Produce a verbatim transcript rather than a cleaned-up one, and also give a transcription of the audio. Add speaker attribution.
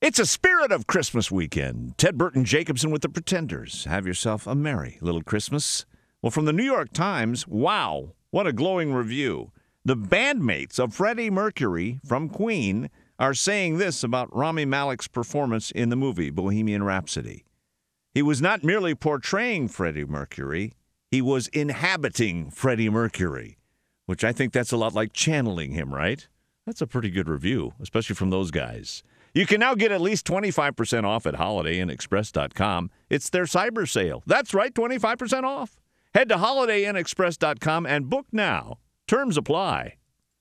Speaker 1: It's a spirit of Christmas weekend. Ted Burton Jacobson with the Pretenders. Have yourself a merry little Christmas. Well, from the New York Times, wow, what a glowing review. The bandmates of Freddie Mercury from Queen are saying this about Rami Malek's performance in the movie Bohemian Rhapsody. He was not merely portraying Freddie Mercury, he was inhabiting Freddie Mercury, which I think that's a lot like channeling him, right? That's a pretty good review, especially from those guys. You can now get at least twenty-five percent off at holiday inn express dot com. It's their cyber sale. That's right, twenty-five percent off. Head to holiday inn express dot com and book now. Terms apply.